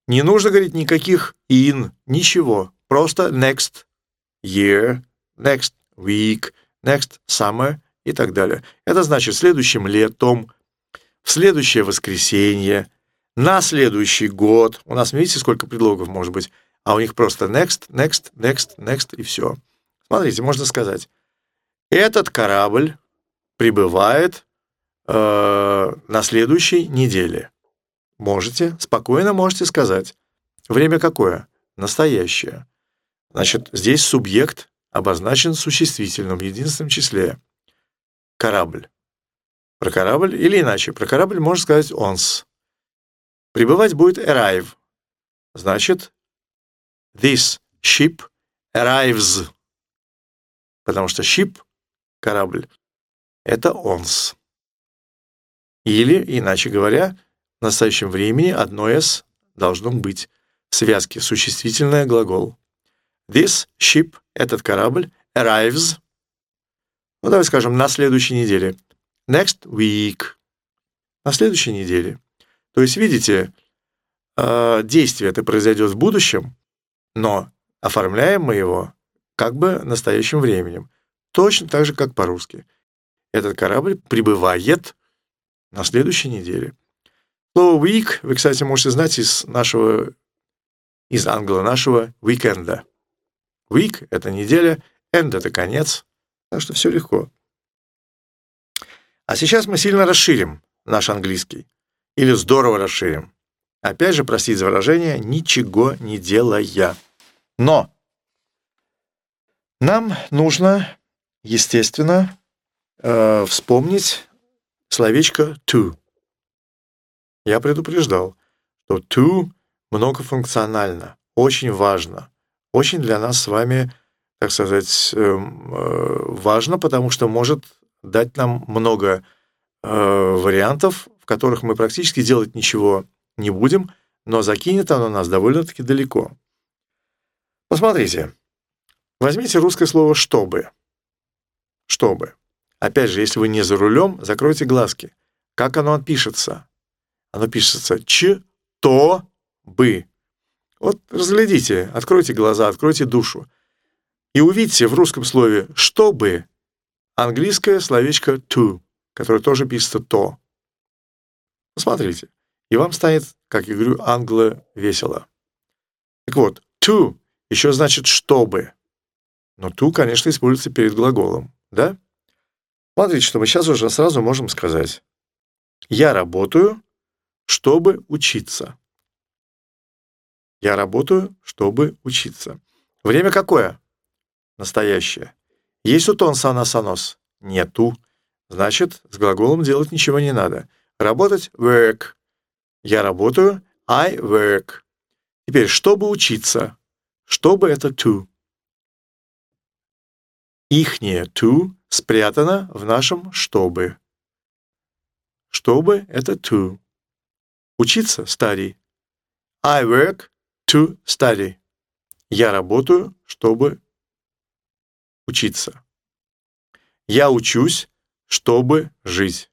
Не нужно говорить никаких in, ничего. Просто next year, next week, next summer и так далее. Это значит следующим летом, в следующее воскресенье, на следующий год. У нас, видите, сколько предлогов может быть, а у них просто next, next, next, next и все. Смотрите, можно сказать, этот корабль прибывает на следующей неделе. Спокойно можете сказать. Время какое? Настоящее. Значит, здесь субъект обозначен существительным в единственном числе. Корабль. Про корабль или иначе. Про корабль можно сказать once. Прибывать будет arrive. Значит, this ship arrives. Потому что ship, корабль, это once. Или, иначе говоря, в настоящем времени одно s должно быть в связке существительное глагол. This ship, этот корабль, arrives, давай скажем, на следующей неделе. Next week, на следующей неделе. То есть, видите, действие это произойдет в будущем, но оформляем мы его как бы настоящим временем. Точно так же, как по-русски. Этот корабль прибывает на следующей неделе. Слово week вы, кстати, можете знать из нашего уикенда. Week — это неделя, end — это конец, так что все легко. А сейчас мы сильно расширим наш английский. Или здорово расширим. Опять же, простите за выражение, ничего не делая. Но нам нужно, естественно, вспомнить словечко to. Я предупреждал, что to многофункционально, очень важно. Очень для нас с вами, так сказать, важно, потому что может дать нам много вариантов, в которых мы практически делать ничего не будем, но закинет оно нас довольно-таки далеко. Посмотрите. Возьмите русское слово «чтобы». «Чтобы». Опять же, если вы не за рулем, закройте глазки. Как оно пишется? Оно пишется «ч-то-бы». Вот разглядите, откройте глаза, откройте душу. И увидите в русском слове «чтобы» английское словечко «to», которое тоже пишется «то». Посмотрите, и вам станет, как я говорю, англо-весело. Так вот, «to» еще значит «чтобы». Но «to», конечно, используется перед глаголом, да? Смотрите, что мы сейчас уже сразу можем сказать. Я работаю, чтобы учиться. Я работаю, чтобы учиться. Время какое? Настоящее. Есть у тонса анасанос? Нету. Значит, с глаголом делать ничего не надо. Работать — work. Я работаю — I work. Теперь, чтобы учиться. Чтобы — это to. Ихнее to спрятано в нашем чтобы. Чтобы — это to. Учиться — study. I work to study. Я работаю, чтобы учиться. Я учусь, чтобы жить.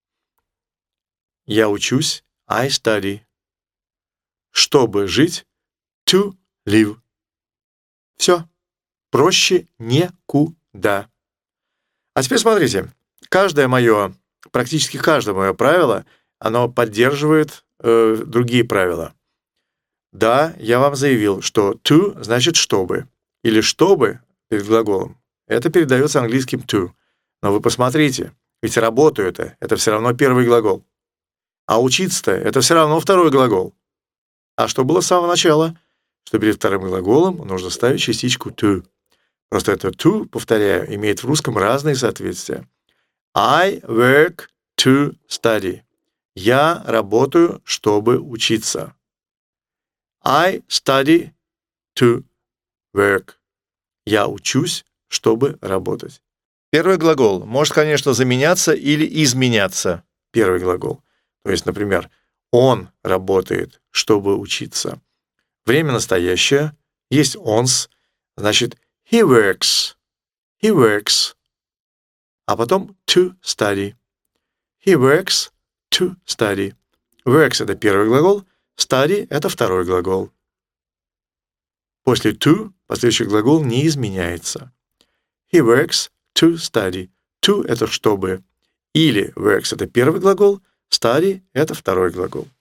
Я учусь, I study. Чтобы жить, to live. Все. Проще некуда. А теперь смотрите. Практически каждое мое правило, оно поддерживает другие правила. Да, я вам заявил, что to значит «чтобы». Или «чтобы» перед глаголом. Это передается английским to. Но вы посмотрите, ведь работаю это все равно первый глагол. А учиться-то это все равно второй глагол. А что было с самого начала? Что перед вторым глаголом нужно ставить частичку to. Просто это to, повторяю, имеет в русском разные соответствия. I work to study. Я работаю, чтобы учиться. I study to work. Я учусь, чтобы работать. Первый глагол может, конечно, заменяться или изменяться. Первый глагол. То есть, например, он работает, чтобы учиться. Время настоящее. Есть once. Значит, he works. He works. А потом to study. He works to study. Works — это первый глагол. Study — это второй глагол. После to последующий глагол не изменяется. He works to study. To — это чтобы. Или works — это первый глагол, study — это второй глагол.